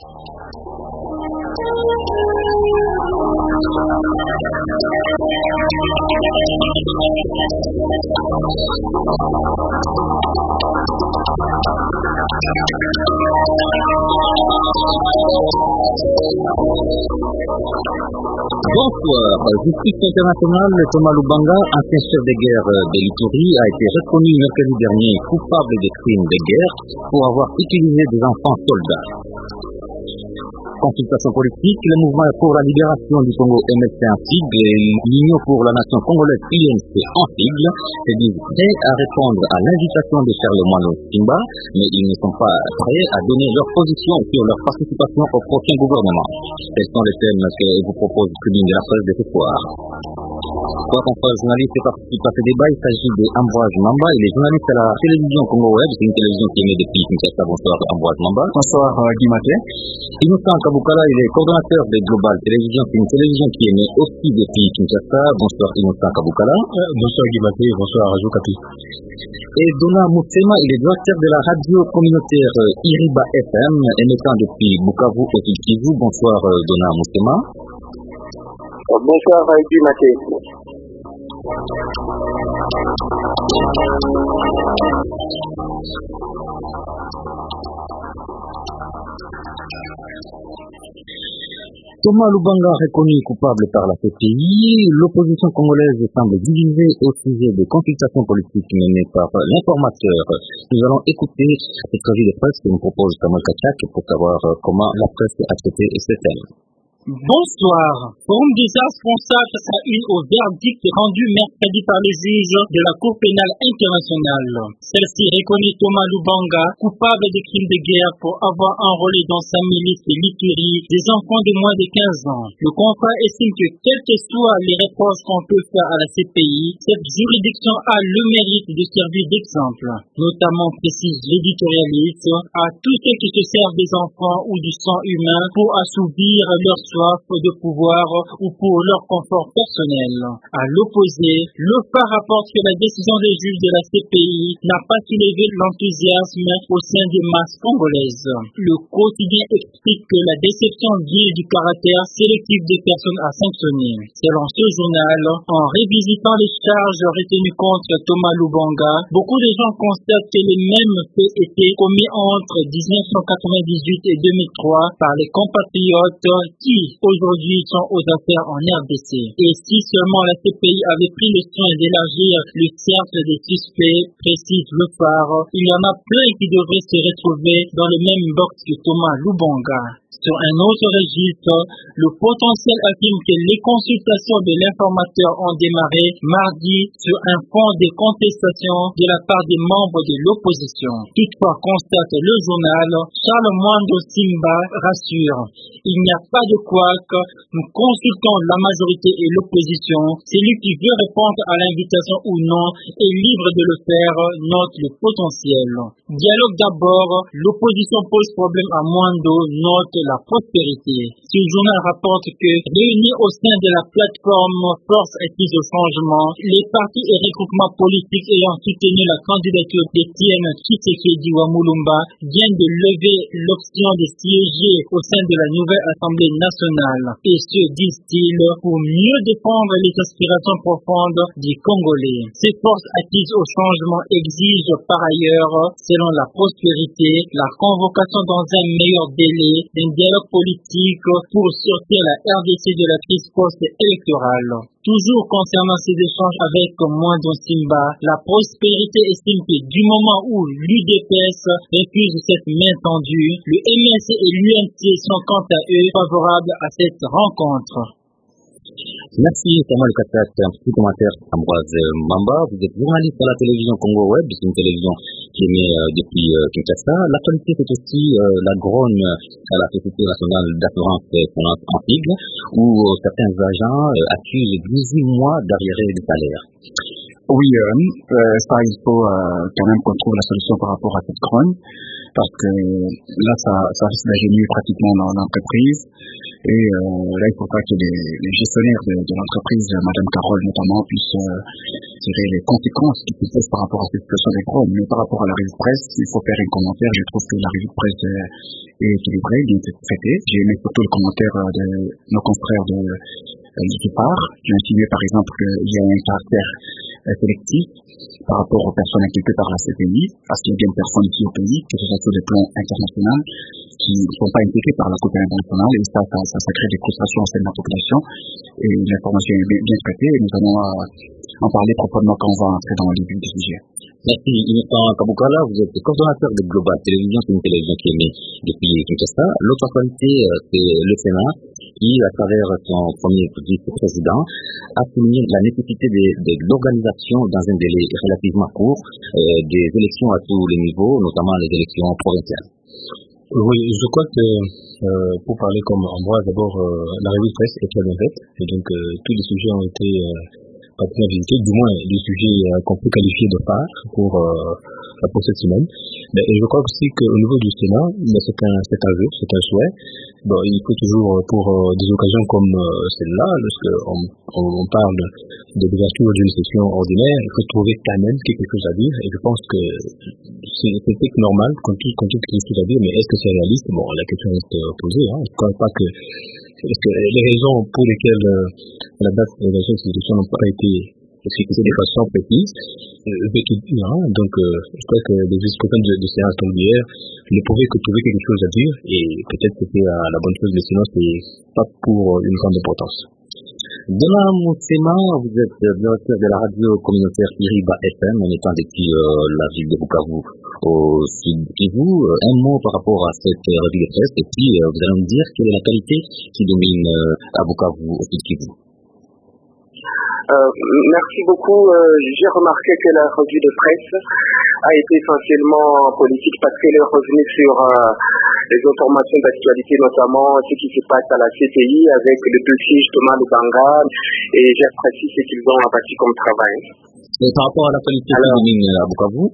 Bonsoir. Justice internationale, Thomas Lubanga, ancien chef de guerre de l'Ituri, a été reconnu mercredi dernier coupable de crimes de guerre pour avoir utilisé des enfants soldats. Consultation politique, le mouvement pour la libération du Congo MLC en sigle et l'Union pour la nation congolaise UNC en sigle se disent prêts à répondre à l'invitation de Charlemagne Simba, mais ils ne sont pas prêts à donner leur position sur leur participation au prochain gouvernement. Tels sont les thèmes que vous propose Tribune de la presse de ce soir. Trois confrères journalistes participent à ce débat. Il s'agit d'Ambroise Mamba. Il est journaliste à la télévision Congo Web. C'est une télévision qui émet depuis Kinshasa. Bonsoir Ambroise Mamba. Bonsoir Guy Maté. Innocent Kabukala, il est coordonnateur de Global Télévision. C'est une télévision qui émet aussi depuis Kinshasa. Bonsoir Innocent Kabukala. Bonsoir Guy Maté. Bonsoir Radio Kapi. Et Dona Moussema, il est directeur de la radio communautaire Iriba FM, émettant depuis Bukavu et Kivu. Bonsoir Dona Moussema. Bonsoir Guy Maté. Thomas Lubanga reconnu coupable par la CPI, l'opposition congolaise semble divisée au sujet des consultations politiques menées par l'informateur. Nous allons écouter cette revue de presse que nous propose Samuel Kachak pour savoir comment la presse a traité ce thème. Bonsoir. Forum des responsables face à une au verdict rendu mercredi par les juges de la Cour pénale internationale. Celle-ci reconnaît Thomas Lubanga coupable de crimes de guerre pour avoir enrôlé dans sa milice l'Ituri des enfants de moins de 15 ans. Le confrère estime que quelles que soient les reproches qu'on peut faire à la CPI, cette juridiction a le mérite de servir d'exemple, notamment, précise l'éditorialiste, à tous ceux qui se servent des enfants ou du sang humain pour assouvir leur soif de pouvoir ou pour leur confort personnel. À l'opposé, le phare rapporte que la décision des juges de la CPI n'a pas soulevé l'enthousiasme au sein des masses congolaises. Le quotidien explique que la déception vient du caractère sélectif des personnes à sanctionner. Selon ce journal, en révisitant les charges retenues contre Thomas Lubanga, beaucoup de gens constatent que les mêmes faits étaient commis entre 1998 et 2003 par les compatriotes qui aujourd'hui sont aux affaires en RDC. Et si seulement la CPI avait pris le soin d'élargir le cercle des suspects, précise le phare, il y en a plein qui devraient se retrouver dans le même box que Thomas Lubanga. Sur un autre registre, le potentiel affirme que les consultations de l'informateur ont démarré mardi sur un fond de contestation de la part des membres de l'opposition. Toutefois, constate le journal, Charles Mwando Simba rassure. Il n'y a pas de couac, nous consultons la majorité et l'opposition. Celui qui veut répondre à l'invitation ou non est libre de le faire, note le potentiel. Dialogue d'abord, l'opposition pose problème à Mwando, note la prospérité. Ce journal rapporte que, réunis au sein de la plateforme Force Acquise au Changement, les partis et regroupements politiques ayant soutenu la candidature d'Etienne Tshisekedi Wamulumba viennent de lever l'option de siéger au sein de la nouvelle Assemblée nationale. Et ce, disent-ils, pour mieux défendre les aspirations profondes des Congolais. Ces forces acquises au changement exigent par ailleurs, selon la prospérité, la convocation dans un meilleur délai d'un dialogue politique pour sortir la RDC de la crise post-électorale. Toujours concernant ces échanges avec Mwando Simba, la prospérité estime que du moment où l'UDPS refuse cette main tendue, le MLC et l'UNC sont quant à eux favorables à cette rencontre. Merci Samuel Katak. Un petit commentaire Ambroise Mamba. Vous êtes journaliste à la télévision Congo Web, c'est une télévision qui émet depuis Kinshasa. L'actualité c'est aussi la grogne à la Société nationale d'assurance en sigle, où certains agents accusent 18 mois d'arriérés de salaire. Oui, ça il faut quand même qu'on trouve la solution par rapport à cette grogne, parce que là ça risque de gêner pratiquement l'entreprise. Et là, il faudra que les gestionnaires de l'entreprise, Madame Carole notamment, puissent tirer les conséquences qui se posent par rapport à cette situation des drones. Mais par rapport à la revue de presse, il faut faire un commentaire. Je trouve que la revue de presse est équilibrée, bien traitée. J'ai aimé surtout le commentaire de nos confrères de l'Équipard, qui ont insinué par exemple qu'il y a un caractère sélectif par rapport aux personnes inquiétées par la CPI, parce qu'il y a bien des personnes ici au pays, que ce soit sur le plan international, qui ne sont pas inquiétées par la Cour pénale internationale, et ça crée des frustrations au sein de la population. Et l'information est bien traitée, et nous allons en parler proprement quand on va entrer dans le début du sujet. Merci. Innocent Kabukala, vous êtes coordonnateur de Global Télévision, c'est une télévision qui est née depuis Kinshasa. L'autre actualité, c'est le Sénat, qui, à travers son premier vice-président, a souligné la nécessité de l'organisation dans un délai relativement court des élections à tous les niveaux, notamment les élections provinciales. Oui, je crois que pour parler comme Ambroise, d'abord la revue de presse est très bien faite, et donc tous les sujets ont été bien visités, du moins les sujets qu'on peut qualifier de phares pour cette semaine. Mais je crois aussi qu'au niveau du Sénat, c'est un jeu, c'est un souhait. Bon, il faut toujours, pour des occasions comme celle-là, lorsqu'on parle de l'ouverture d'une session ordinaire, il faut trouver quand même quelque chose à dire, et je pense que c'est normal qu'on trouve quelque chose à dire, mais est-ce que c'est réaliste? Bon, la question est posée, hein. Je ne crois pas que les raisons pour lesquelles la date de l'élection de ces élections n'ont pas été fixées de façon précise, donc je crois que les vice-présidents de séance hier ne pouvaient que trouver quelque chose à dire, et peut-être que c'était la bonne chose, mais sinon c'est pas pour une grande importance. Dona Moussema, vous êtes directeur de la radio communautaire Iriba FM, en étant depuis la ville de Bukavu au sud de Kivu. Un mot par rapport à cette revue de presse, et puis vous allez me dire quelle est la qualité qui domine à Bukavu au sud de Kivu. Merci beaucoup. J'ai remarqué que la revue de presse a été essentiellement politique parce qu'elle est revenue sur les informations d'actualité, notamment ce qui se passe à la CPI avec le dossier justement de Banga, et j'apprécie ce qu'ils ont abattu comme travail. Et par rapport à la qualité qui domine à Bukavu?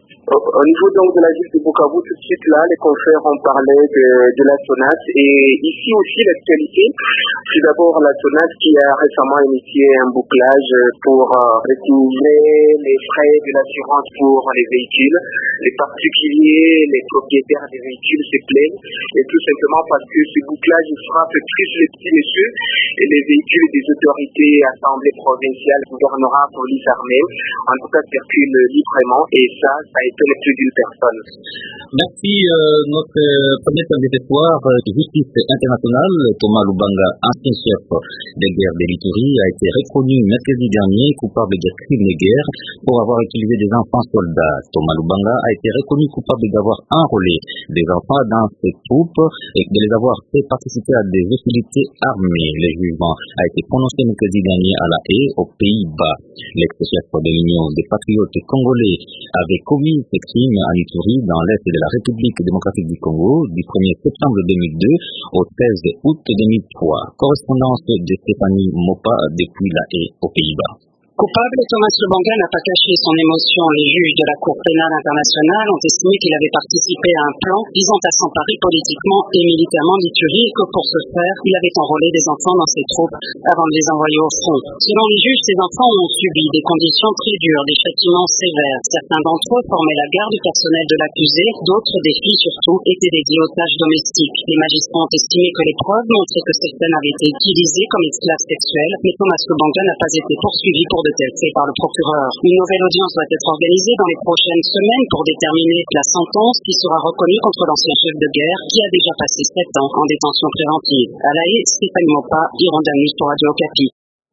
Au niveau donc de la ville de Bukavu, tout de suite là, les confrères ont parlé de la SONAS, et ici aussi l'actualité, c'est d'abord la SONAS qui a récemment initié un bouclage pour retrouver les frais de l'assurance pour les véhicules. Les particuliers, les propriétaires des véhicules se plaignent, et tout simplement parce que ce bouclage frappe plus les petits messieurs et les véhicules des autorités, assemblées provinciales, gouvernorat, police, armée, en tout cas circulent librement, et ça a été le plus d'une personne. Merci. Notre premier thème de ce soir, justice internationale. Thomas Lubanga, ancien chef des guerres de l'Ituri, a été reconnu mercredi dernier coupable de crimes de guerre pour avoir utilisé des enfants soldats. Thomas Lubanga a été reconnu coupable d'avoir enrôlé des enfants dans ses troupes et de les avoir fait participer à des hostilités armées. Le jugement a été prononcé mercredi dernier à La Haye, aux Pays-Bas. L'ex-chef de l'Union des patriotes congolais avait commis ces crimes en Ituri, dans l'est de la République démocratique du Congo, du 1er septembre 2002 au 13 août 2003. Correspondance de Stéphanie Mopa depuis La Haye, aux Pays-Bas. Coupable, Thomas Lubanga n'a pas caché son émotion. Les juges de la Cour pénale internationale ont estimé qu'il avait participé à un plan visant à s'emparer politiquement et militairement d'Ituri, et que pour ce faire, il avait enrôlé des enfants dans ses troupes avant de les envoyer au front. Selon les juges, ces enfants ont subi des conditions très dures, des châtiments sévères. Certains d'entre eux formaient la garde du personnel de l'accusé, d'autres, des filles surtout, étaient dédiées aux tâches domestiques. Les magistrats ont estimé que les preuves montraient que certaines avaient été utilisées comme esclaves sexuels, mais Thomas Lubanga n'a pas été poursuivi pour de tels faits par le procureur. Une nouvelle audience doit être organisée dans les prochaines semaines pour déterminer la sentence qui sera reconnue contre l'ancien chef de guerre qui a déjà passé 7 ans en détention préventive. À La Haye, Stéphanie Mopa, Hirondani pour Radio Okapi.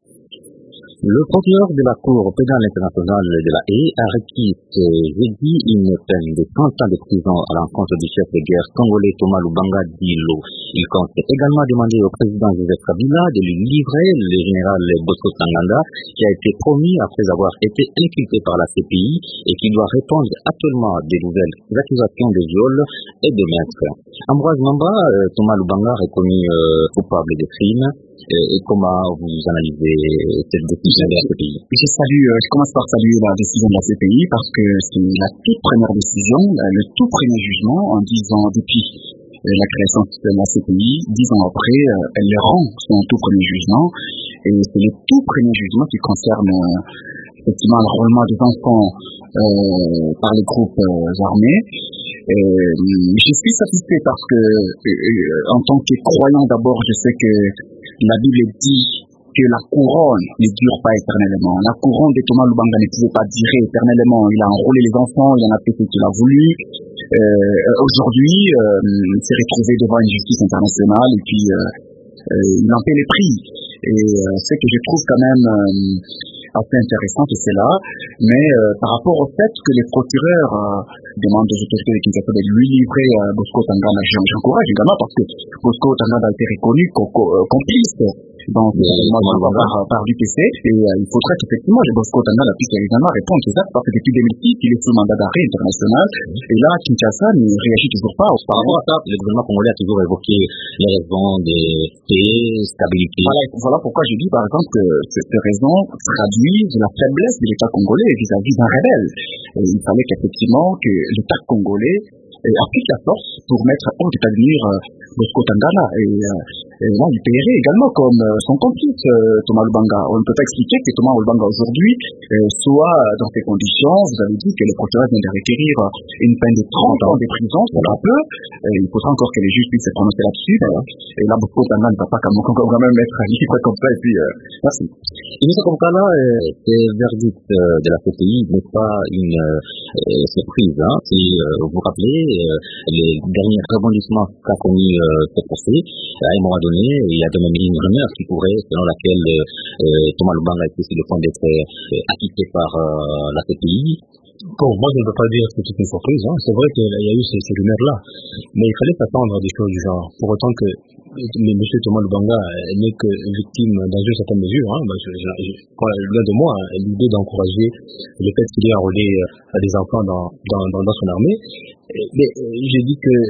Le procureur de la Cour pénale internationale de La Haye a requis jeudi une peine de 30 ans de prison à l'encontre du chef de guerre congolais Thomas Lubanga Dilo. Il compte également demander au président Joseph Kabila de lui livrer le général Bosco Ntaganda, qui a été promis après avoir été inculpé par la CPI et qui doit répondre actuellement à des nouvelles accusations de viol et de meurtre. Ambroise Mamba, Thomas Lubanga reconnu coupable de crimes. Et comment vous analysez cette décision de la CPI? Je commence par saluer la décision de la CPI parce que c'est la toute première décision, le tout premier jugement en disant depuis la création de la CPI. 10 ans après, elle les rend son tout premier jugement. Et c'est le tout premier jugement qui concerne effectivement l'enrôlement des enfants par les groupes armés. Je suis satisfait parce que en tant que croyant d'abord, je sais que la Bible dit que la couronne ne dure pas éternellement. La couronne de Thomas Lubanga ne pouvait pas durer éternellement. Il a enrôlé les enfants, il en a fait ce qu'il a voulu. Aujourd'hui, il s'est retrouvé devant une justice internationale et puis il en paie les prix. Et ce que je trouve quand même assez intéressant, c'est là. Mais par rapport au fait que les procureurs demandent aux autorités de Kinshasa de lui livrer Bosco Tangana, j'encourage également parce que Bosco Tangana a été reconnu complice dans par l'UPC et il faudrait qu'effectivement Bosco Tangana puisse évidemment répondre aux actes parce que depuis 2006 il est sous mandat d'arrêt international et là Kinshasa ne réagit toujours pas. Par rapport à ça, le gouvernement congolais a toujours évoqué les raisons de paix, stabilité. Voilà pourquoi je dis par exemple que ces raisons traduisent la faiblesse de l'État congolais vis-à-vis d'un rebelle. Et il fallait qu'effectivement que l'État congolais applique la force pour mettre hors d'état de nuire Bosco Tangana et là il paierait également comme son complice Thomas Lubanga. On ne peut pas expliquer que Thomas Lubanga aujourd'hui soit dans ces conditions. Vous avez dit que le procureur vient de requérir une peine de 30 ans de prison, c'est un peu. Il faudra encore que les juges puissent se prononcer là-dessus. Et là Bosco Tangana ne va pas quand même être libre comme ça et puis merci. Et comme ça là, ce verdict de la CPI n'est pas une surprise. Si vous vous rappelez les derniers rebondissements qu'a connu ce procès, à un moment donné, il y a même une rumeur qui pourrait, selon laquelle Thomas Lubanga était sur le point d'être acquitté par la CPI. Bon, moi je ne peux pas dire que c'est une surprise. C'est vrai qu'il y a eu ces rumeurs-là, mais il fallait s'attendre à des choses du genre. Pour autant que M. Thomas Lubanga n'est que victime dans une certaine mesure. Loin de moi, l'idée d'encourager le fait qu'il ait enrôlé des enfants dans son armée. Mais j'ai dit que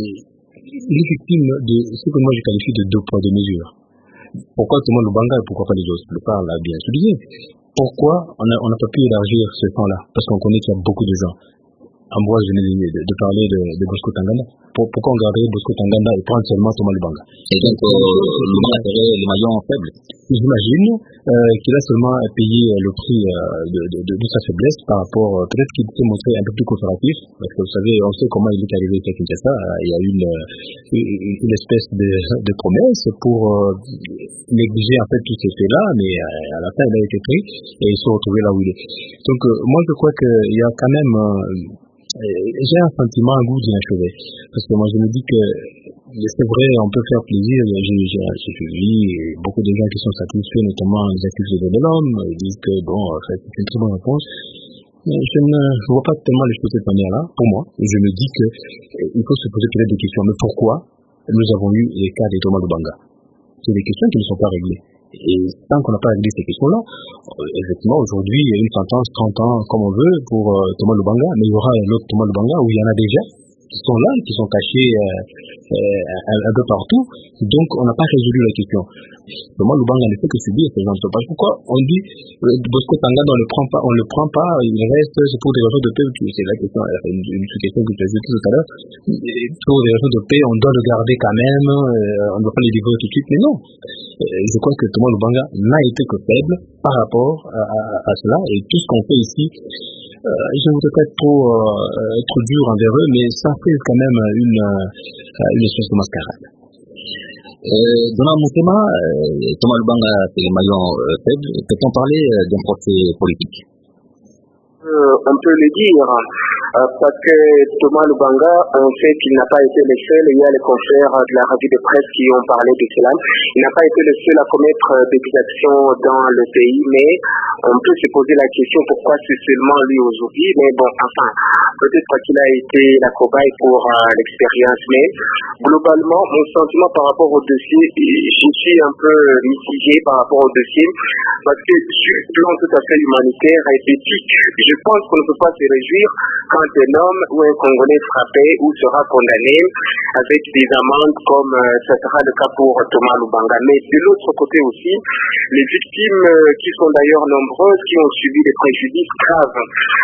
il est victime de ce que moi je qualifie de deux poids, deux mesures. Pourquoi Thomas Lubanga et pourquoi pas les autres? Le parle a bien souligné. Pourquoi on n'a pas pu élargir ce camp-là? Parce qu'on connaît qu'il y a beaucoup de gens. Ambroise venait de parler de Bosco Tangana. Pourquoi on garderait Bosco Tangana et prendre seulement Thomas Lubanga? Et donc, Lubanga serait le maillon faible? J'imagine qu'il a seulement payé le prix de sa faiblesse par rapport, peut-être qu'il s'est montré un peu plus conservatif, parce que vous savez, on sait comment il est arrivé à Kinshasa. Il y a eu une espèce de promesse pour négliger en fait tous ces faits-là, mais à la fin il a été pris et il s'est retrouvé là où il est. Donc moi je crois qu'il y a quand même j'ai un sentiment, un goût d'inachevé, parce que moi je me dis que c'est vrai, on peut faire plaisir. J'ai suivi beaucoup de gens qui sont satisfaits, notamment les activistes de l'homme. Ils disent que bon, en fait, c'est une très bonne réponse. Mais je ne vois pas tellement les choses de cette manière-là. Pour moi, je me dis que il faut se poser peut-être des questions. Mais pourquoi nous avons eu les cas de Thomas Lubanga? C'est des questions qui ne sont pas réglées. Et tant qu'on n'a pas réglé ces questions-là, effectivement, aujourd'hui, il y a une sentence 30 ans, comme on veut, pour Thomas Lubanga, mais il y aura l'autre Thomas Lubanga où il y en a déjà qui sont là, qui sont cachés un peu partout. Donc, on n'a pas résolu la question. Thomas Lubanga ne fait que subir ce genre de choses. Pourquoi on dit Bosco Tangana, on le prend pas, il reste, c'est pour des raisons de paix. C'est la question, une question que tu as dit tout à l'heure. Pour des raisons de paix, on doit le garder quand même, on ne doit pas les livrer tout de suite. Mais non. Je crois que Thomas Lubanga n'a été que faible par rapport à cela. Et tout ce qu'on fait ici, je ne voudrais pas être trop dur envers eux, mais ça fait quand même une espèce de mascarade. Dans Moutema, Thomas Lubanga, c'est le maillon faible. Peut-on parler d'un procès politique? On peut le dire, parce que Thomas Lubanga, on sait qu'il n'a pas été le seul. Il y a les confrères de la revue de presse qui ont parlé de cela. Il n'a pas été le seul à commettre des exactions dans le pays, mais on peut se poser la question pourquoi c'est seulement lui aujourd'hui. Mais bon, enfin, peut-être qu'il a été la cobaye pour l'expérience, mais globalement, mon sentiment par rapport au dossier, je suis un peu mitigé par rapport au dossier, parce que sur le plan tout à fait humanitaire et éthique, Je pense qu'on ne peut pas se réjouir quand un homme ou un Congolais est frappé ou sera condamné avec des amendes comme ça sera le cas pour Thomas Lubanga. Mais de l'autre côté aussi, les victimes qui sont d'ailleurs nombreuses, qui ont subi des préjudices graves,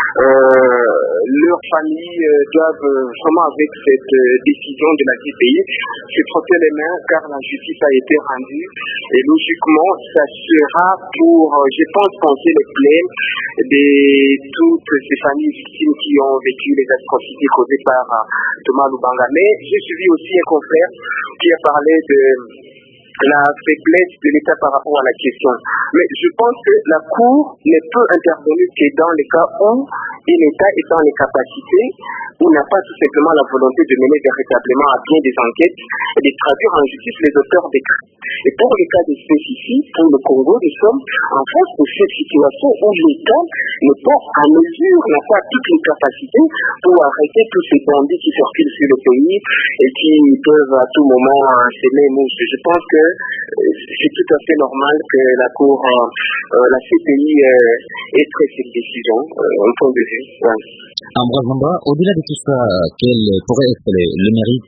leurs familles doivent vraiment avec cette décision de la CPI se frotter les mains car la justice a été rendue et logiquement ça sera pour, je pense, penser les plaies de toutes ces familles victimes qui ont vécu les atrocités causées par Thomas Lubanga. Mais j'ai suivi aussi un confrère qui a parlé de la faiblesse de l'État par rapport à la question. Mais je pense que la Cour ne peut intervenir que dans les cas où l'État est dans les capacités, où n'a pas tout simplement la volonté de mener véritablement à bien des enquêtes et de traduire en justice les auteurs des crimes. Et pour les cas de spécifiques, pour le Congo, nous sommes en face de cette situation où l'État n'est pas à mesure, n'a pas toutes les capacités pour arrêter tous ces bandits qui circulent sur le pays et qui peuvent à tout moment s'aimer mouche. Je pense que c'est tout à fait normal que la Cour, la CPI ait pris cette décision, en point de vue. Ouais. Ambroise Mamba, au-delà de tout ça, quel pourrait être le mérite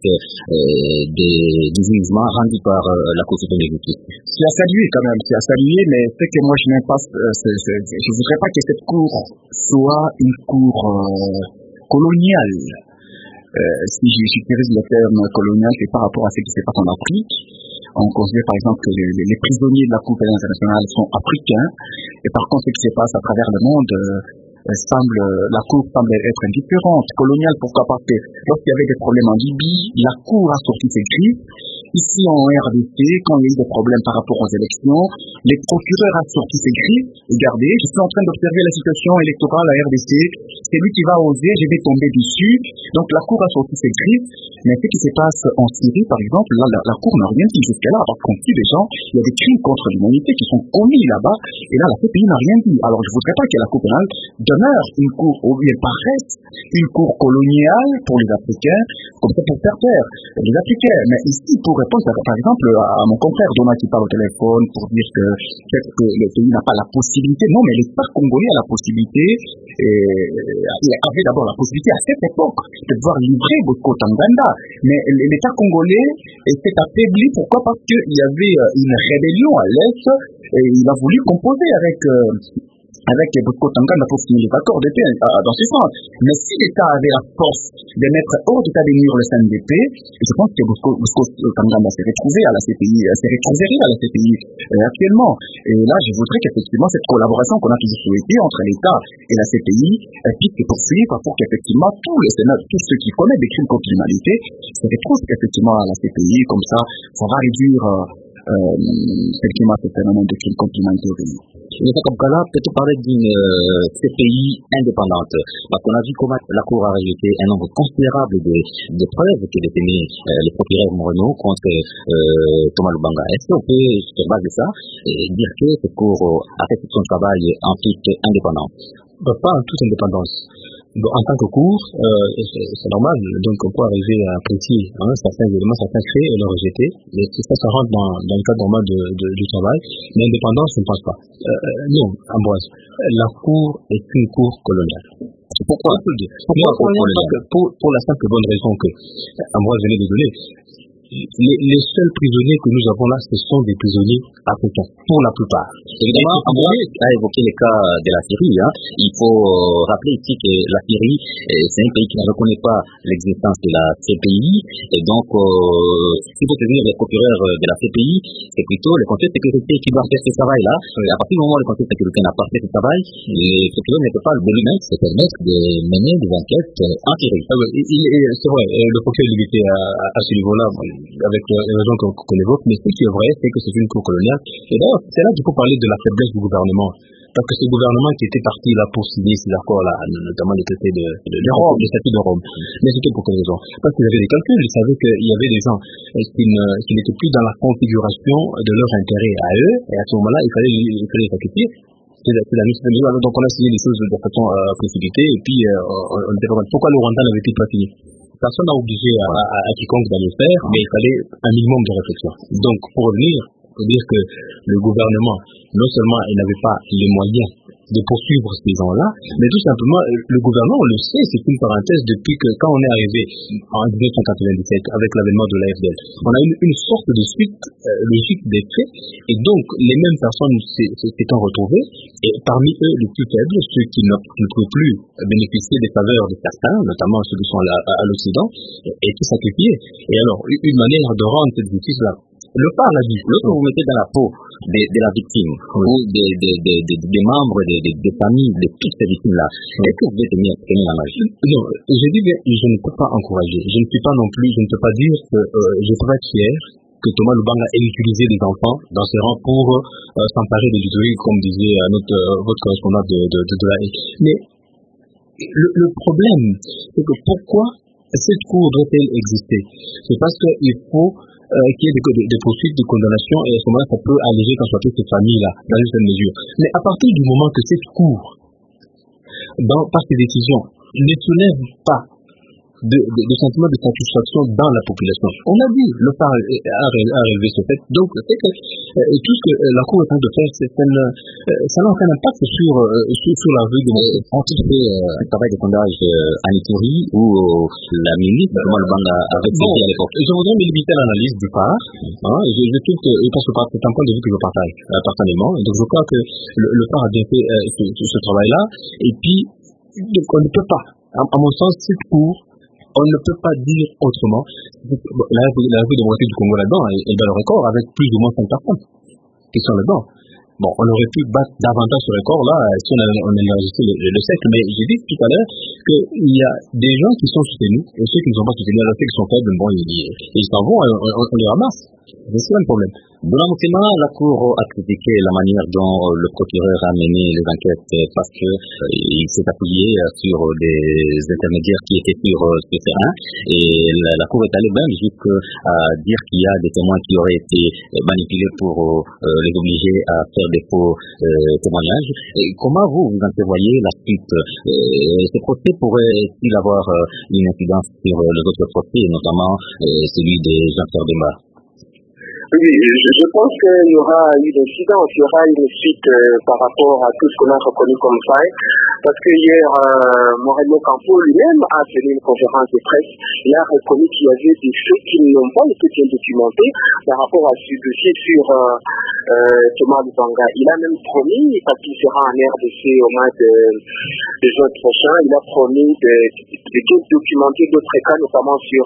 des jugements rendus par la Cour suprême de justice? C'est à saluer quand même, c'est à saluer, mais c'est que moi je n'aime pas, je voudrais pas que cette Cour soit une Cour coloniale. Si j'utilise le terme colonial, c'est par rapport à ce qui se passe en Afrique. On considère par exemple que les prisonniers de la Cour pénale internationale sont africains, et par contre ce qui se passe à travers le monde, la Cour semble être indifférente. Coloniale, pourquoi? Parce que lorsqu'il y avait des problèmes en Libye, la Cour a sorti ses griffes. Ici en RDC, quand il y a eu des problèmes par rapport aux élections, les procureurs ont sorti ses griffes. Regardez, je suis en train d'observer la situation électorale à RDC. C'est lui qui va oser, je vais tomber dessus. Donc la Cour a sorti ses griffes. Mais ce qui se passe en Syrie, par exemple, là, la Cour n'a rien dit jusqu'à là, parce qu'on tue des gens, il y a des crimes contre l'humanité qui sont commis là-bas, et là, la CPI n'a rien dit. Alors, je ne voudrais pas que la Cour pénale demeure une Cour, où elle paraisse une Cour coloniale pour les Africains, comme ça pour faire taire les Africains. Mais ici, pour répondre, par exemple, à mon confrère Donald qui parle au téléphone, pour dire que peut-être que le pays n'a pas la possibilité, non, mais l'État congolais a la possibilité, il avait d'abord la possibilité à cette époque de pouvoir livrer Bosco Ntaganda. Mais l'État congolais s'est affaibli. Pourquoi? Parce qu'il y avait une rébellion à l'Est et il a voulu composer avec Bosco Ntaganda pour signer les accords de paix dans ce sens. Mais si l'État avait la force de mettre hors d'état de nuire le CNDP, je pense que Bosco Ntaganda s'est retrouvé à la CPI, s'est retrouvé à la CPI actuellement. Et là, je voudrais qu'effectivement cette collaboration qu'on a toujours souhaitée entre l'État et la CPI puisse se poursuivre pour qu'effectivement tous les sénateurs, tous ceux qui commettent des crimes contre l'humanité se retrouvent effectivement à la CPI. Comme ça va réduire effectivement ce phénomène de crimes contre l'humanité. Mais comme cas là, peut-on parler d'une CPI indépendante? Parce qu'on a vu comment la Cour a rejeté un nombre considérable de preuves que détenaient les procureurs Moreno contre Thomas Lubanga. Est-ce qu'on peut, sur base de ça, dire que cette Cour a fait son travail en toute indépendance? Pas en toute indépendance. Bon, en tant que Cour, c'est normal, donc on peut arriver à apprécier certains éléments, certains faits et les rejeter, mais ça rentre dans le cadre normal du travail, mais indépendance, je ne pense pas. Non, Ambroise, la Cour est une Cour coloniale. Pourquoi? Pour la simple bonne raison que, Ambroise venait de donner, les seuls prisonniers que nous avons là, ce sont des prisonniers africains, pour la plupart. Évidemment, Ambroise a évoqué les cas de la Syrie. Il faut rappeler ici que la Syrie, c'est un pays qui ne reconnaît pas l'existence de la CPI. Et donc, s'il faut tenir les procureurs de la CPI, c'est plutôt le Conseil de sécurité qui doit faire ce travail-là. À partir du moment où le Conseil de sécurité n'a pas fait ce travail, les procureurs ne peuvent pas de lui-même se permettre de mener des enquêtes en Syrie. C'est vrai, le procureur est limité à ce niveau-là, avec les raisons qu'on évoque, mais ce qui est vrai, c'est que c'est une cour coloniale. Et d'ailleurs, c'est là qu'il faut parler de la faiblesse du gouvernement. Parce que ce gouvernement qui était parti là pour signer ces accords-là, notamment les traités de Rome, mais c'était pour quelle raison? Parce qu'ils avaient des calculs, ils savaient qu'il y avait des gens qui n'étaient plus dans la configuration de leur intérêt à eux, et à ce moment-là, il fallait les sacrifier. Donc on a signé les choses de façon précipitée, et puis on était pas mal. Pourquoi le Rwanda n'avait-il pas signé? Personne n'a obligé à quiconque d'aller le faire, mais il fallait un minimum de réflexion. Donc, pour revenir, il faut dire que le gouvernement, non seulement il n'avait pas les moyens de poursuivre ces gens-là, mais tout simplement, le gouvernement, on le sait, c'est une parenthèse depuis que quand on est arrivé en 1997 avec l'avènement de l'AFDL, on a eu une sorte de suite logique des faits, et donc les mêmes personnes s'étant retrouvées, et parmi eux les plus faibles, ceux qui ne pouvaient plus bénéficier des faveurs de certains, notamment ceux qui sont à l'Occident, étaient sacrifiés. Et alors, une manière de rendre cette justice-là, le phare l'a dit, lorsque vous mettez dans la peau de la victime ou des membres des familles de toutes ces victimes-là, est-ce que vous pouvez tenir la magie? Non, je dis bien, je ne peux pas encourager. Je ne peux pas non plus, je ne peux pas dire que je peux être fier que Thomas Lubanga ait utilisé des enfants dans ses rangs pour s'emparer des historiques, comme disait votre correspondant de la haie. Mais le problème, c'est que pourquoi cette cour doit-elle exister? C'est parce qu'il faut qu'il y ait des poursuites, des condamnations, et à ce moment-là, ça peut alléger quand soit ces familles-là, dans une certaine mesure. Mais à partir du moment que cette cour, par ses décisions, ne soulève pas de sentiment de satisfaction dans la population. On a dit, le phare a relevé ce fait. Donc, c'est que tout ce que la Cour est en train de faire, ça n'a aucun impact sur la rue de ont-ils fait un travail de sondage à Ituri où la ministre Thomas Lubanga avait fait à l'époque? Je voudrais me limiter à l'analyse du phare. Je trouve que, je pense que c'est un point de vue que je partage personnellement. Donc, je crois que le phare a bien fait ce travail-là. Et puis, on ne peut pas, à mon sens, cette cour, on ne peut pas dire autrement. La République démocratique du Congo là-dedans, elle bat le record avec plus ou moins 5 personnes qui sont là-dedans. Bon, on aurait pu battre davantage ce record-là si on avait enregistré le siècle, mais j'ai dit tout à l'heure qu'il y a des gens qui sont soutenus et ceux qui ne sont pas soutenus, alors ceux qui sont faibles, bon, ils s'en vont, on les ramasse. C'est ça le problème. Dans la Cour a critiqué la manière dont le procureur a mené les enquêtes parce que il s'est appuyé sur des intermédiaires qui étaient sur ce terrain, et la Cour est allée même jusqu'à dire qu'il y a des témoins qui auraient été manipulés pour les obliger à faire des faux témoignages. Et comment vous entrevoyez la suite? Ce procès pourrait-il avoir une incidence sur les autres procès, notamment celui de Jean-Pierre Demba? Oui, je pense qu'il y aura une incidence, il y aura une suite par rapport à tout ce qu'on a reconnu comme faille, parce que hier, Moreno Campo lui-même a tenu une conférence de presse. Il a reconnu qu'il y avait des faits qui n'ont pas été bien documentés par rapport à ce dossier sur Thomas Lubanga. Il a même promis, parce qu'il sera en RDC au mois de juin prochain, il a promis de documenter d'autres cas, notamment sur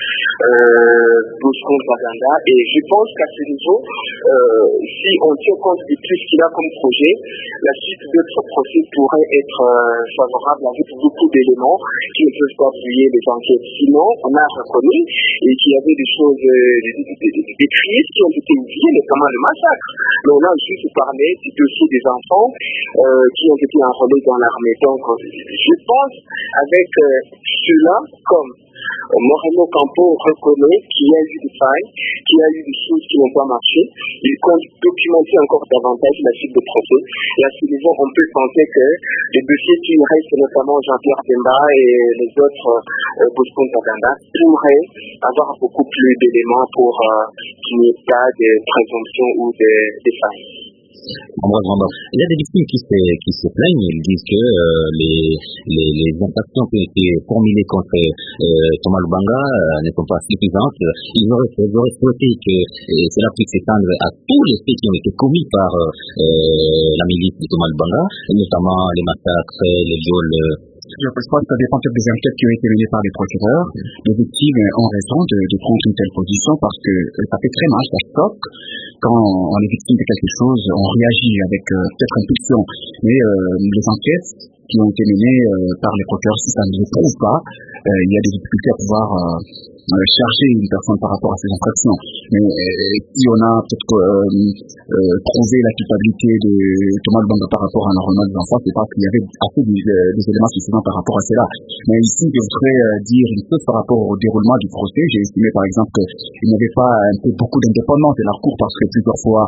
Bosco Ntaganda, et je pense qu'à ce niveau, si on tient compte de tout ce qu'il a comme projet, la suite d'autres procès pourrait être favorable avec beaucoup d'éléments qui ne peuvent pas brouiller les enquêtes. Sinon, on a reconnu qu'il y avait des choses, des crises qui ont été oubliées, notamment le massacre. Mais on a juste parlé du dossier des enfants qui ont été enrôlés dans l'armée. Donc, je pense avec cela, comme Moreno Campo reconnaît qu'il y a eu des failles, qu'il y a eu des choses qui n'ont pas marché. Il compte documenter encore davantage la suite de procès. Et à ce niveau, on peut penser que les dossiers qui restent, notamment Jean-Pierre Demba et les autres Bosco Ntaganda, pourraient avoir beaucoup plus d'éléments pour qu'il n'y ait pas de présomption ou de failles. Il y a des victimes qui se plaignent. Ils disent que les infractions qui ont été formulées contre Thomas Lubanga ne sont pas suffisantes. Ils auraient souhaité que cela puisse s'étendre à tous les faits qui ont été commis par la milice de Thomas Lubanga, notamment les massacres, les viols. Je pense que ça dépend peut-être des enquêtes qui ont été menées par les procureurs. Les victimes ont raison de prendre une telle position parce que ça fait très mal, ça choque. Quand on est victime de quelque chose, on réagit avec peut-être impulsion. Mais les enquêtes qui ont été menées par les procureurs, si ça ne le prouve pas, il y a des difficultés à pouvoir charger une personne par rapport à ces infractions. Mais si on a peut-être prouvé la culpabilité de Thomas Lubanga par rapport à l'enrôlement des enfants, c'est parce qu'il y avait assez des éléments suffisants par rapport à cela. Mais ici, je voudrais dire une chose par rapport au déroulement du procès. J'ai estimé par exemple qu'il n'y avait pas beaucoup d'indépendance de la Cour parce que plusieurs fois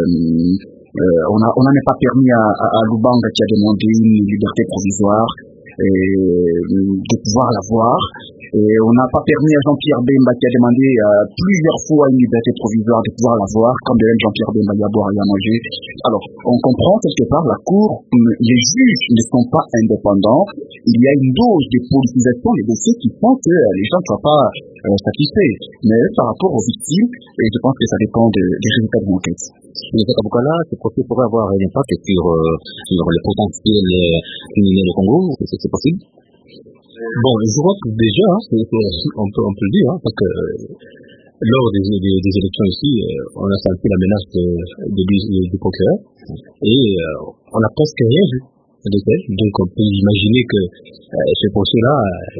on n'en est pas permis à Lubanga qui a demandé une liberté provisoire. de pouvoir la voir. Et on n'a pas permis à Jean-Pierre Bemba, qui a demandé plusieurs fois une liberté provisoire, de pouvoir la voir, comme de même Jean-Pierre Bemba y a boire et à manger. Alors, on comprend quelque part la Cour, les juges ne sont pas indépendants. Il y a une dose de politisation des dossiers qui font que les gens ne soient pas satisfaits. Mais par rapport aux victimes, et je pense que ça dépend des résultats de l'enquête. Mais cet avocat-là, ce procès pourrait avoir un impact sur le potentiel criminel au Congo, c'est possible? Bon, je vois que déjà, on peut le dire, parce que lors des élections ici, on a senti la menace du procureur et on n'a presque rien vu de tel. Donc on peut imaginer que ce procès-là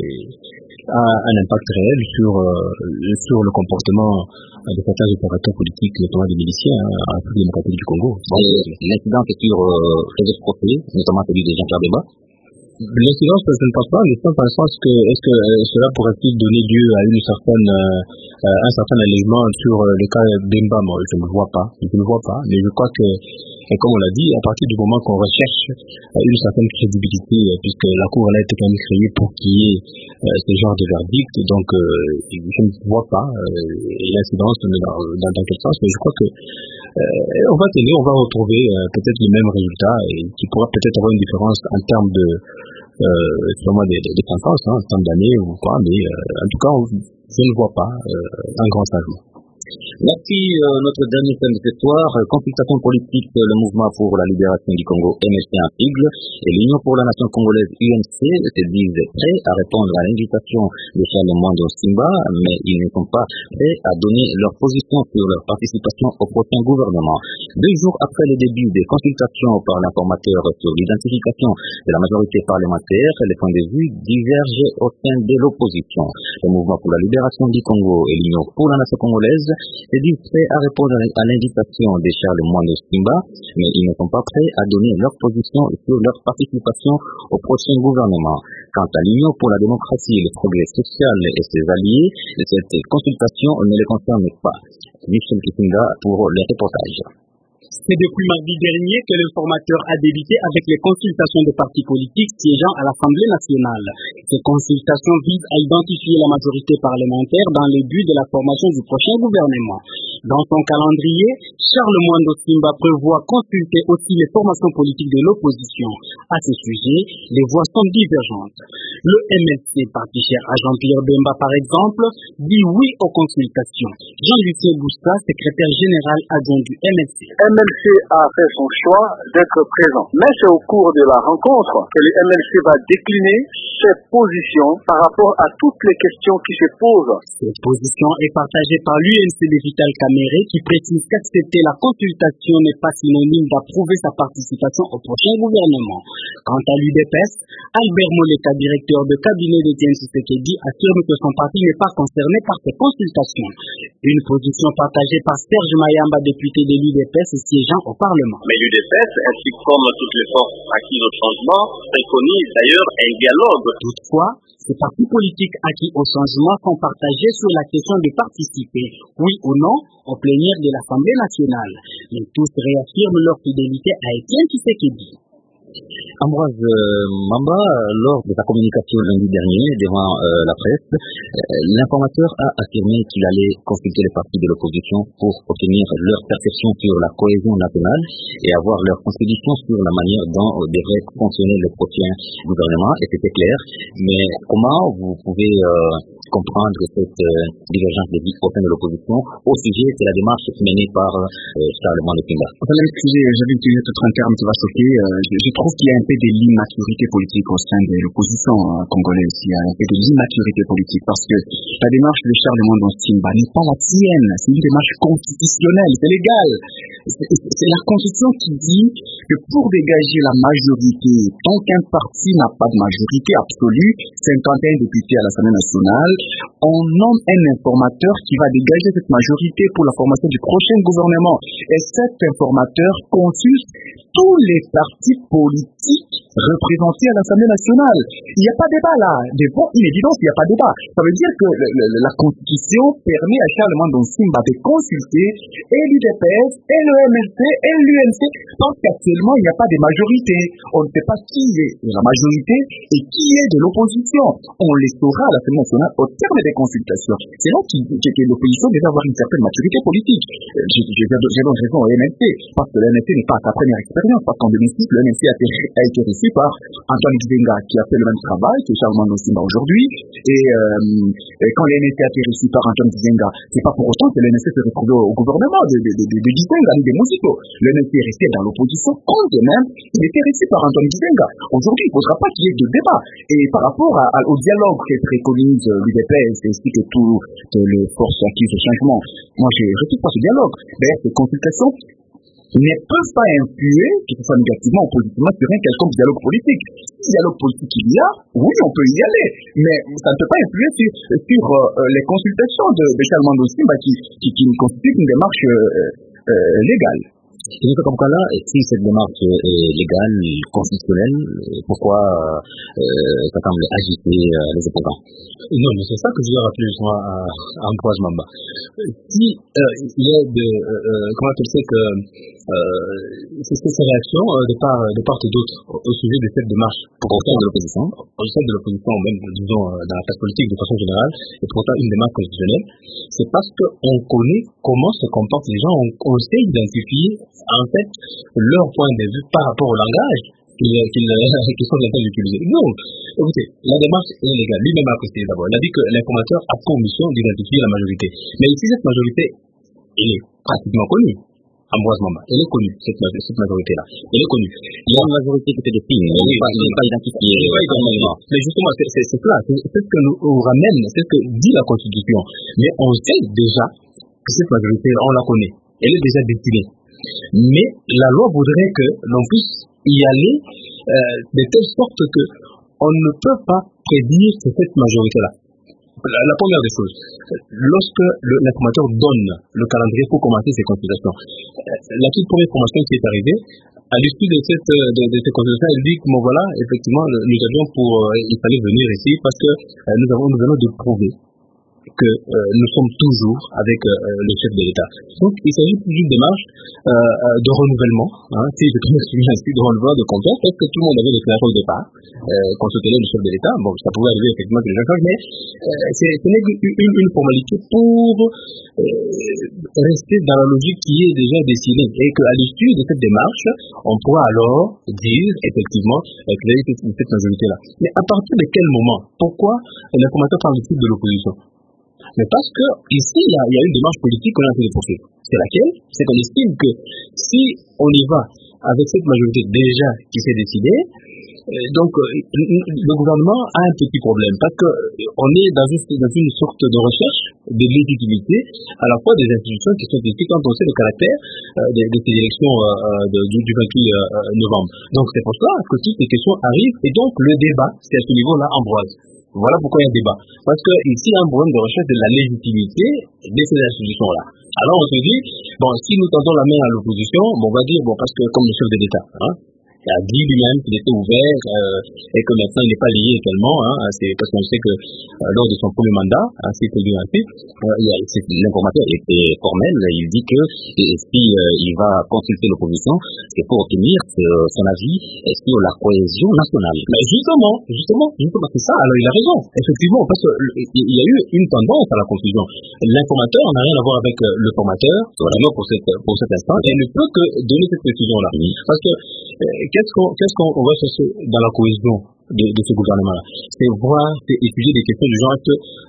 a un impact réel sur le comportement de certains opérateurs politiques, notamment des miliciens, en République démocratique du Congo. L'incident est sur les procès, notamment celui de Jean-Pierre Bemba. L'incidence, je ne pense pas, mais dans le sens que est-ce que cela pourrait-il donner lieu à un certain allègement sur le cas Bemba? Moi, je ne le vois pas, mais je crois que, et comme on l'a dit, à partir du moment qu'on recherche une certaine crédibilité, puisque la Cour a été quand même créée pour qu'il y ait ce genre de verdict, donc je ne vois pas l'incidence dans quel sens, mais je crois que on va retrouver peut-être les mêmes résultats et qui pourra peut-être avoir une différence en termes de sûrement des sentences, en termes d'années ou quoi, mais en tout cas je ne vois pas un grand changement. Merci. Notre dernier thème de ce soir, consultation politique, le mouvement pour la libération du Congo, MLC en sigle, et l'Union pour la nation congolaise, UNC, se disent prêts à répondre à l'invitation de Charles Mwando Simba, mais ils ne sont pas prêts à donner leur position sur leur participation au prochain gouvernement. 2 jours après le début des consultations par l'informateur sur l'identification de la majorité parlementaire, les points de vue divergent au sein de l'opposition. Le mouvement pour la libération du Congo et l'Union pour la nation congolaise se disent prêts à répondre à l'invitation de Charles Mwando Simba, mais ils ne sont pas prêts à donner leur position sur leur participation au prochain gouvernement. Quant à l'Union pour la démocratie, le progrès social et ses alliés, cette consultation ne les concerne pas. Michel Kitinga pour le reportage. C'est depuis mardi dernier que l'informateur a débuté avec les consultations des partis politiques siégeant à l'Assemblée nationale. Ces consultations visent à identifier la majorité parlementaire dans le but de la formation du prochain gouvernement. Dans son calendrier, Charles Mwando Simba prévoit consulter aussi les formations politiques de l'opposition. À ce sujet, les voix sont divergentes. Le MLC, parti cher à Jean-Pierre Bemba par exemple, dit oui aux consultations. Jean-Lucien Boussa, secrétaire général adjoint du MLC. MLC a fait son choix d'être présent. Mais c'est au cours de la rencontre que le MLC va décliner ses positions par rapport à toutes les questions qui se posent. Cette position est partagée par l'UNC de Vital Caméré qui précise qu'accepter la consultation n'est pas synonyme d'approuver sa participation au prochain gouvernement. Quant à l'UDPS, Albert Moleka, directeur de cabinet d'Étienne Tshisekedi, affirme que son parti n'est pas concerné par ces consultations. Une position partagée par Serge Mayamba, député de l'UDPS siégeant au Parlement. Mais l'UDPS, ainsi comme toutes les forces acquises au changement, préconise d'ailleurs un dialogue. Toutefois, ces partis politiques acquis au changement sont partagés sur la question de participer, oui ou non, aux plénières de l'Assemblée nationale. Mais tous réaffirment leur fidélité à Étienne Tshisekedi. Ambroise Mamba, lors de sa communication lundi dernier devant la presse, l'informateur a affirmé qu'il allait consulter les partis de l'opposition pour obtenir leur perception sur la cohésion nationale et avoir leur contribution sur la manière dont devrait fonctionner le prochain gouvernement. Et c'était clair. Mais comment vous pouvez comprendre cette divergence de vie au sein de l'opposition au sujet de la démarche menée par Charles Mwando Simba? J'avais utilisé tout un terme qui va choquer. Je trouve qu'il y a un peu de l'immaturité politique au sein de l'opposition congolaise. Il y a un peu de l'immaturité politique parce que la démarche de Charles Mwando Simba n'est pas la sienne. C'est une démarche constitutionnelle, c'est légal. C'est la Constitution qui dit que pour dégager la majorité, tant qu'un parti n'a pas de majorité absolue, 51 députés à l'Assemblée nationale, on nomme un informateur qui va dégager cette majorité pour la formation du prochain gouvernement. Et cet informateur consulte tous les partis politiques représentés à l'Assemblée nationale. Il n'y a pas de débat là. Devant une évidence, il n'y a pas de débat. Ça veut dire que la Constitution permet à Charles Mwando Simba de consulter et l'UDPS et le le MLC et l'UNC, parce qu'actuellement, il n'y a pas de majorité. On ne sait pas qui est la majorité et qui est de l'opposition. On les saura à l'Assemblée nationale au terme des consultations. C'est là que l'opposition devait avoir une certaine maturité politique. J'ai donc raison au MLC, parce que le MLC n'est pas à sa première expérience, parce qu'en 2006, le MLC a été reçu par Antoine Gizenga, qui a fait le même travail que Charles Mando Simba aujourd'hui, et quand le MLC a été reçu par Antoine Gizenga, c'est pas pour autant que le MLC se retrouve au gouvernement de Gizenga, ni des Mosito. Le MLC est resté dans l'opposition, quand même, il était reçu par Antoine Gizenga. Aujourd'hui, il ne faudra pas qu'il y ait de débat. Et par rapport au dialogue que préconise l'UDPS, ainsi que toutes les forces acquises au changement, moi je ne retrouve pas ce dialogue. D'ailleurs, ces consultations ne peuvent pas influer, que ce soit négativement ou positivement, sur un quelconque dialogue politique. Si dialogue politique il y a, oui, on peut y aller, mais ça ne peut pas influer sur les consultations de Charles Mando Simba qui constituent une démarche légale. Et donc, comme cas là, si cette démarche est légale, constitutionnelle, pourquoi ça semble agiter les opposants? Non, mais c'est ça que je veux rappeler justement à Ambroise Mamba. Si il y a comment tu sais que c'est ces réactions de part et d'autre au sujet de cette démarche au sein de l'opposition, même disons dans la classe politique de façon générale, et pourtant une démarche constitutionnelle, c'est parce qu'on connaît comment se comportent les gens, on sait identifier en fait leur point de vue par rapport au langage qu'ils sont en train d'utiliser. Non, écoutez, la démarche est légale. Lui-même a précisé d'abord. Il a dit que l'informateur a pour mission d'identifier la majorité. Mais ici, cette majorité, elle est pratiquement connue. Ambroise Mamba, elle est connue, cette majorité-là. Elle est connue. Il y a une majorité qui était définie, mais elle n'est pas identifiée. Mais justement, c'est cela. C'est ce que nous ramène, c'est ce que dit la Constitution. Mais on sait déjà que cette majorité, on la connaît. Elle est déjà destinée. Mais la loi voudrait que l'on puisse y aller de telle sorte que on ne peut pas prédire cette majorité-là. La première des choses, lorsque l'informateur donne le calendrier pour commencer ses consultations, la toute première formation qui est arrivée, à l'issue de ces consultations, elle dit que bon voilà, effectivement, nous avions il fallait venir ici parce que nous venons de prouver que nous sommes toujours avec le chef de l'État. Donc, il s'agit d'une démarche de renouvellement, si je peux m'exprimer ainsi, de renouvellement de confiance, parce que tout le monde avait déclaré au départ qu'on soutenait le chef de l'État. Bon, ça pouvait arriver effectivement que les gens changent, mais ce n'est qu'une formalité pour rester dans la logique qui est déjà dessinée, et qu'à l'issue de cette démarche, on pourra alors dire effectivement qu'il y a cette majorité-là. Mais à partir de quel moment? Pourquoi l'informateur parle ici de l'opposition? Mais parce que ici, il y a une démarche politique qu'on a en train de poursuivre. C'est laquelle? C'est qu'on estime que si on y va avec cette majorité déjà qui s'est décidée, donc le gouvernement a un petit problème parce que on est dans une sorte de recherche de légitimité à la fois des institutions qui sont ici quand on sait le caractère de ces élections du 28 novembre. Donc c'est pour ça que toutes ces questions arrivent et donc le débat, c'est à ce niveau-là, Ambroise. Voilà pourquoi il y a un débat. Parce que ici, il y a un problème de recherche de la légitimité de ces institutions-là. Alors on se dit, bon, si nous tendons la main à l'opposition, bon, on va dire, bon, parce que comme le chef de l'État, il a dit lui-même qu'il était ouvert et que maintenant il n'est pas lié tellement, c'est parce qu'on sait que lors de son premier mandat, c'est que lui ainsi, l'informateur était formel, il dit que si il va consulter l'opposition, c'est pour obtenir son avis sur la cohésion nationale. Mais justement, c'est ça, alors il a raison, effectivement, parce qu'il y a eu une tendance à la confusion. L'informateur n'a rien à voir avec le formateur, vraiment pour cet instant, et ne peut que donner cette précision-là. Parce que qu'est-ce qu'on va chercher dans la cohésion de ce gouvernement-là? C'est étudier des questions du genre que,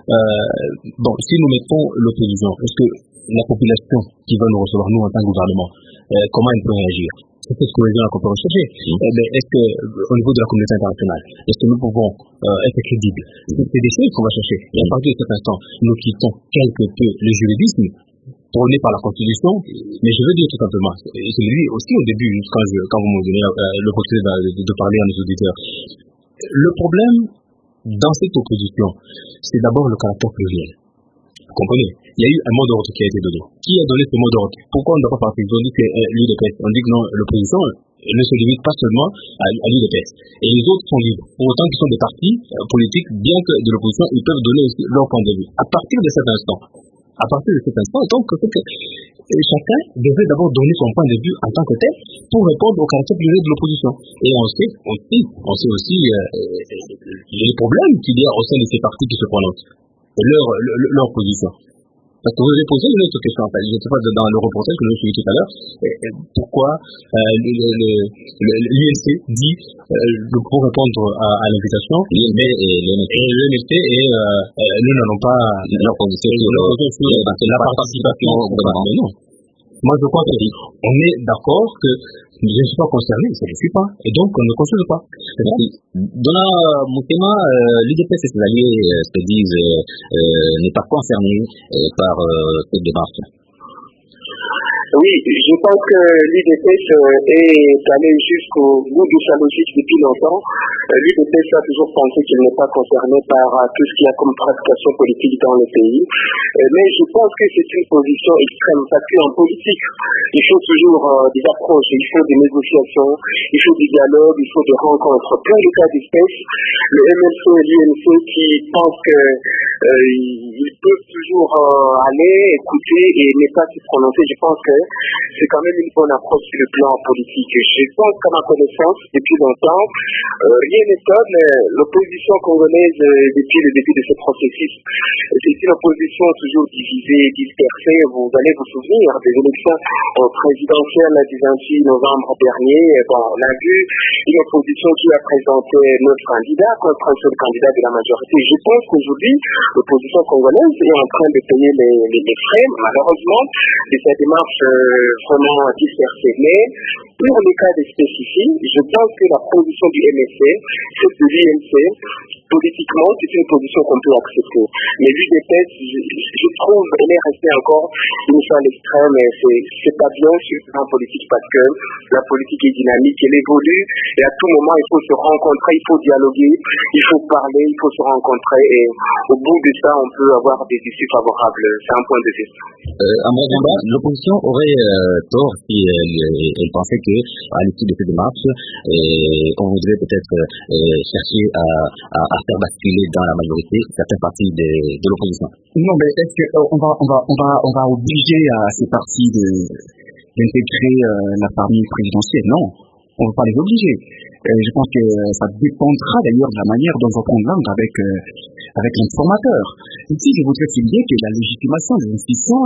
si nous mettons l'opposition, est-ce que la population qui va nous recevoir, nous, en tant que gouvernement, comment elle peut réagir? C'est cette cohésion-là qu'on peut rechercher. Est-ce que, au niveau de la communauté internationale, est-ce que nous pouvons être crédibles? C'est des choses qu'on va chercher. Et à partir de cet instant, nous quittons quelque peu le juridisme prôné par la Constitution, mais je veux dire tout simplement, et je l'ai dit aussi au début, quand vous me donnez l'opportunité de parler à nos auditeurs, le problème dans cette opposition, c'est d'abord le caractère pluriel. Vous comprenez? Il y a eu un mot d'ordre qui a été donné. Qui a donné ce mot d'ordre? Pourquoi on ne doit pas partir? On dit que l'UDPS. On dit que non, l'opposition ne se limite pas seulement à l'UDPS. Et les autres sont libres. Pour autant qu'ils sont des partis politiques, bien que de l'opposition, ils peuvent donner aussi leur point de vue. À partir de cet instant, donc, chacun devait d'abord donner son point de vue en tant que tel pour répondre au caractère prioritaire de l'opposition. Et on sait aussi les problèmes qu'il y a au sein de ces partis qui se prononcent, leur position. Parce que vous avez posé une autre question, je ne sais pas, dans le reportage que j'ai suivi tout à l'heure, pourquoi l'UNC dit, pour répondre à l'invitation, l'UNC et nous n'allons pas leur position sur la participation au gouvernement. Mais non. Moi, je crois qu'on est d'accord que je ne suis pas concerné, ça ne le suis pas, et donc on ne consulte pas. Dans mon thème, l'UDPS et ses alliés se disent n'est pas concerné par cette démarche. Oui, je pense que l'UDPS est allé jusqu'au bout de sa logique depuis longtemps. L'UDPS a toujours pensé qu'il n'est pas concerné par tout ce qu'il y a comme pratication politique dans le pays. Mais je pense que c'est une position extrême, parce qu'en politique, il faut toujours des approches, il faut des négociations, il faut du dialogue, il faut des rencontres. Pour les cas d'espèce, le MLC et l'UNC qui pensent qu'ils peuvent toujours aller, écouter et ne pas se prononcer, je pense que c'est quand même une bonne approche sur le plan politique. Je pense qu'à ma connaissance, depuis longtemps, rien n'étonne l'opposition congolaise depuis le début de ce processus. C'est une opposition toujours divisée, dispersée. Vous allez vous souvenir des élections présidentielles du 28 novembre dernier. Bon, on a vu une opposition qui a présenté 9 candidats contre un seul candidat de la majorité. Je pense qu'aujourd'hui, l'opposition congolaise est en train de payer les frais, malheureusement, de sa démarche vraiment dispersée. Mais pour les cas spécifiques, je pense que la position du MSC, celle de l'UNC, politiquement, c'est une position qu'on peut accepter. Mais l'UDPS, je trouve, elle est restée encore une salle extrême et c'est pas bien sur le plan politique parce que la politique est dynamique, elle évolue et à tout moment, il faut se rencontrer, il faut dialoguer, il faut parler, il faut se rencontrer et au bout de ça, on peut avoir des issues favorables. C'est un point de vue. À mon avis, l'opposition aurait tort si elle pensait qu'à l'issue de cette démarche, on voudrait peut-être chercher à faire basculer dans la majorité certaines parties de l'opposition. Non, mais est-ce qu'on va obliger à ces partis d'intégrer la famille présidentielle? Non, on ne va pas les obliger. Je pense que ça dépendra d'ailleurs de la manière dont on prend langue avec l'informateur. Ici, je voudrais souligner que la légitimation des institutions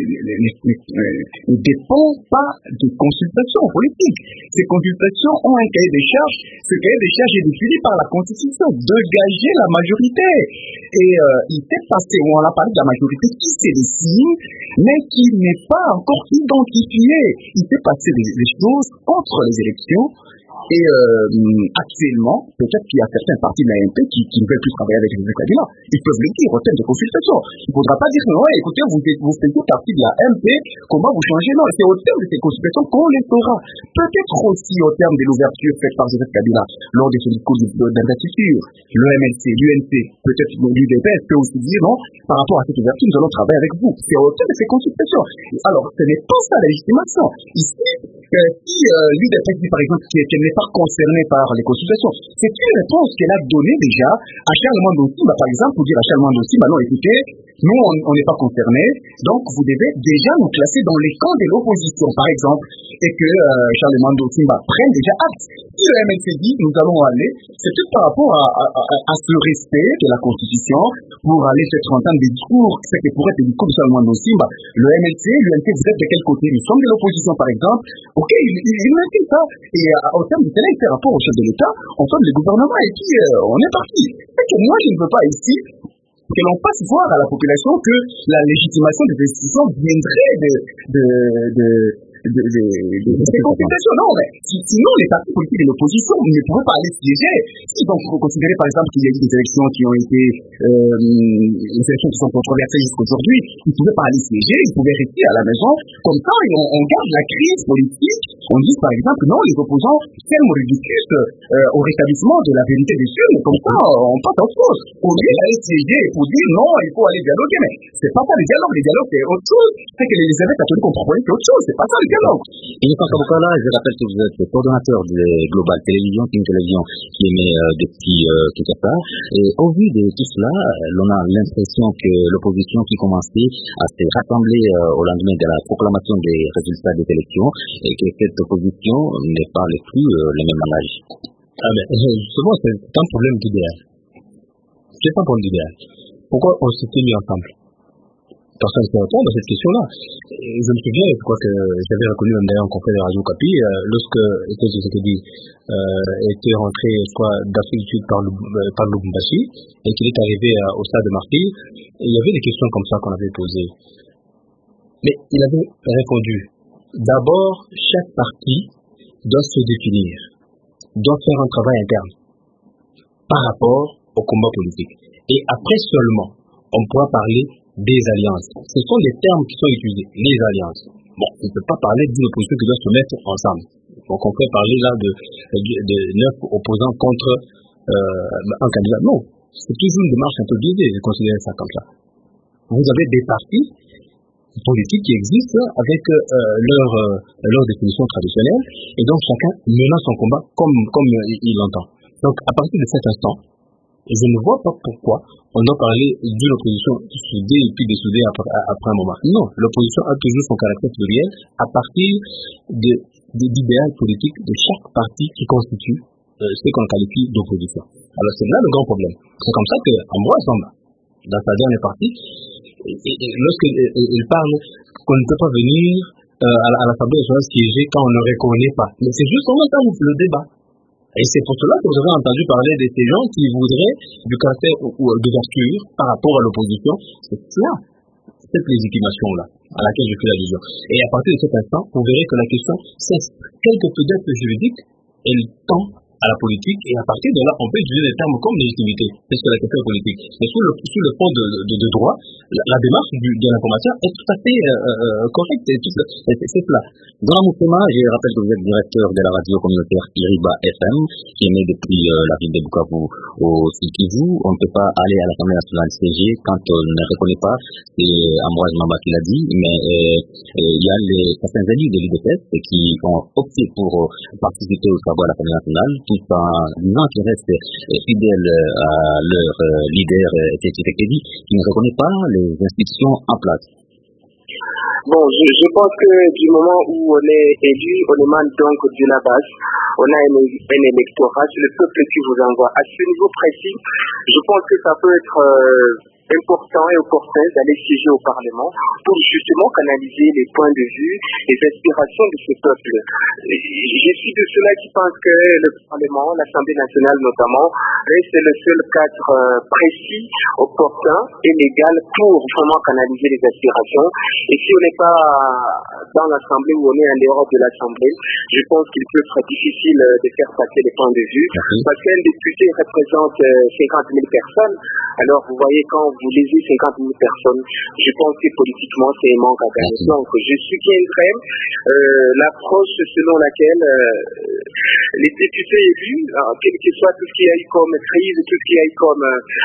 ne dépend pas de consultations politiques. Ces consultations ont un cahier des charges. Ce cahier des charges est défini par la Constitution dégager la majorité. Et il s'est passé, on a parlé de la majorité qui se dessine, mais qui n'est pas encore identifiée. Il s'est passé des choses entre les élections. Et actuellement, peut-être qu'il y a certains partis de l'AMP qui ne veulent plus travailler avec les Kabila. Ils peuvent le dire au terme de consultation. Il ne faudra pas dire non, écoutez, vous faites partie de l'AMP, comment vous changez? Non, c'est au terme de ces consultations qu'on les fera. Peut-être aussi au terme de l'ouverture faite par Joseph Kabila lors de ce discours d'investiture. Le MLC, l'UNC, peut-être l'UDPS peut aussi dire non, par rapport à cette ouverture, nous allons travailler avec vous. C'est au terme de ces consultations. Alors, ce n'est pas ça la légitimation. Ici, si l'UDPS dit par exemple qu'elle n'est pas concernée par les consultations, c'est une réponse qu'elle a donnée déjà à Charles Mandosima, par exemple, pour dire à Charles Mandosima, non, écoutez, nous, on n'est pas concernés, donc vous devez déjà nous classer dans les camps de l'opposition, par exemple, et que Charles Mandosima prenne déjà acte. Si le MLC dit, nous allons aller, c'est tout par rapport à ce respect de la Constitution, pour aller faire entendre des discours, ce qui pourrait être des discours de Charles Mandosima. Le MLC, l'UNC, vous êtes de quel côté? Nous sommes de l'opposition, par exemple. Ok, il nous dit ça. Et au terme de cela, il fait rapport au chef de l'État, on forme le gouvernement, et puis on est parti. C'est que moi, je ne veux pas ici que l'on fasse voir à la population que la légitimation des institutions viendrait des consultations. Non, mais sinon, les partis politiques de l'opposition ne pourraient pas aller siéger. Si donc vous considérez par exemple qu'il y a eu des élections qui ont été les élections qui sont controversées jusqu'aujourd'hui, ils ne pouvaient pas aller siéger, ils pouvaient rester à la maison. Comme ça, on garde la crise politique. On dit par exemple non, les opposants ferment ridiculent au rétablissement de la vérité des urnes. Comme ça, on passe à autre chose. Au lieu d'aller siéger pour dire non, il faut aller dialoguer. Mais c'est pas ça le dialogue. Le dialogue, c'est autre chose. C'est que les évêques catholiques ont proposé, c'est autre chose. C'est pas ça le dialogue. quelqu'un d'autre. Innocent Kabukala, je rappelle que vous êtes le coordonnateur de Global Télévision, une télévision qui émet depuis Kinshasa. Et au vu de tout cela, l'on a l'impression que l'opposition qui commençait à se rassembler au lendemain de la proclamation des résultats des élections et que cette opposition ne parle plus le même langage. Ah mais justement, c'est un problème d'idéal. C'est pas un problème d'idéal. Pourquoi on s'était mis ensemble? Personne ne peut répondre à cette question-là. Et je me souviens, je crois que j'avais reconnu même d'ailleurs un confrère de Radio Kapi, lorsque Etienne Tshisekedi était rentré, je crois, d'Afrique du Sud par Lubumbashi, et qu'il est arrivé au stade de Martyr, il y avait des questions comme ça qu'on avait posées. Mais il avait répondu, d'abord, chaque parti doit se définir, doit faire un travail interne par rapport au combat politique. Et après seulement, on pourra parler des alliances. Ce sont les termes qui sont utilisés, les alliances. Bon, on ne peut pas parler d'une opposition qui doit se mettre ensemble. Donc on peut parler là de 9 opposants contre un candidat. Non, c'est toujours une démarche un peu biaisée, je considère ça comme ça. Vous avez des partis politiques qui existent avec leur définition traditionnelle, et donc chacun menant son combat comme il l'entend. Donc à partir de cet instant, je ne vois pas pourquoi on doit parler d'une opposition soudée et puis dessoudée après un moment. Non, l'opposition a toujours son caractère pluriel à partir d'idéal politique de chaque parti qui constitue ce qu'on qualifie d'opposition. Alors c'est là le grand problème. C'est comme ça qu'Ambroise Mamba, dans sa dernière partie, lorsqu'il parle qu'on ne peut pas venir à l'Assemblée nationale siéger quand on ne reconnaît pas. Mais c'est justement ça le débat. Et c'est pour cela que vous avez entendu parler de ces gens qui voudraient du caractère ou d'ouverture par rapport à l'opposition. C'est cela, cette légitimation-là, à laquelle je fais allusion. Et à partir de cet instant, vous verrez que la question cesse. Quel que peut être juridique, elle tend à la politique, et à partir de là, on peut utiliser des termes comme légitimité, parce que la question est politique. Mais sous le fond de droit, la démarche de l'information est tout à fait correcte, c'est cela. Dans Moukema, je rappelle que vous êtes directeur de la radio communautaire Iriba FM, qui émet depuis la ville de Bukavu au Sud Kivu. On ne peut pas aller à l'Assemblée nationale siéger quand on ne reconnaît pas, c'est Ambroise Mamba qui l'a dit, mais il y a certains élus de l'UDPS qui ont opté pour participer aux travaux à l'Assemblée nationale, tout en disant qu'ils restent fidèles à leur leader Etienne Tshisekedi, qui ne reconnaît pas les institutions en place. Bon, je pense que du moment où on est élu, on émane donc de la base. On a un électorat, c'est le peuple qui vous envoie. À ce niveau précis, je pense que ça peut être important et opportun d'aller siéger au Parlement pour justement canaliser les points de vue, les aspirations de ce peuple. Je suis de ceux-là qui pensent que le Parlement, l'Assemblée nationale notamment, c'est le seul cadre précis, opportun et légal pour vraiment canaliser les aspirations. Et si on n'est pas dans l'Assemblée ou on est en dehors de l'Assemblée, je pense qu'il peut être difficile de faire passer les points de vue. Parce qu'un député représente 50 000 personnes. Alors vous voyez, quand vous lisez 50 000 personnes, je pense que politiquement c'est un manque à gagner. Donc je soutiendrai l'approche selon laquelle les députés élus, quel que soit tout ce qu'il y a eu comme crise, tout ce qu'il y a eu comme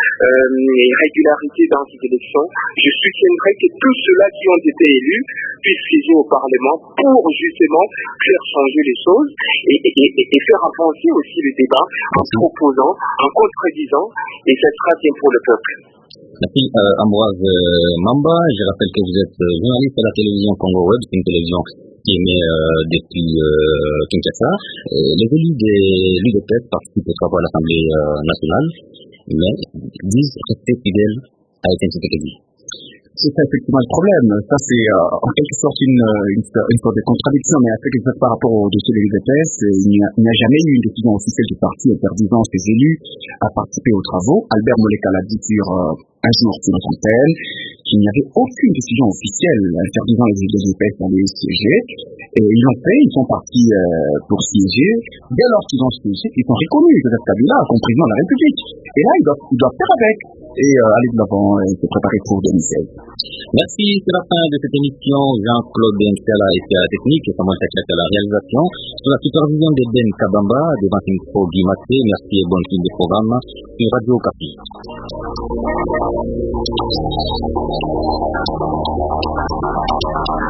irrégularité dans ces élections, je soutiendrai que tous ceux-là qui ont été élus puissent siéger au Parlement pour justement faire changer les choses et faire avancer aussi le débat en proposant, en contredisant, et ça sera bien pour le peuple. Merci Ambroise Mamba. Je rappelle que vous êtes journaliste à la télévision Congo Web, c'est une télévision qui émet depuis Kinshasa. Les élus de l'UDPS participent aux travaux à l'Assemblée nationale, mais disent rester fidèles à Etienne Tshisekedi. C'est ça effectivement le problème. Ça c'est en quelque sorte une sorte de contradiction, mais en fait par rapport au dossier de l'UDPS, il n'y a jamais eu une décision officielle du parti interdisant ses élus à participer aux travaux. Albert Moleka l'a dit sur un jour sur notre antenne qu'il n'y avait aucune décision officielle interdisant les élus de l'UDPS d'aller siéger. Et ils l'ont fait, ils sont partis pour siéger. Dès lors qu'ils ont siégé, ils sont reconnus Joseph Kabila comme président de la République. Et là, ils doivent faire avec et aller de l'avant et se préparer pour 2016. Merci, c'est la fin de cette émission. Jean-Claude Benkala était à la technique et Samuel Taklet à la réalisation. Sous la supervision de Ben Kabamba, devant une micro Guy Maté. Merci et bonne suite des programmes sur Radio Okapi.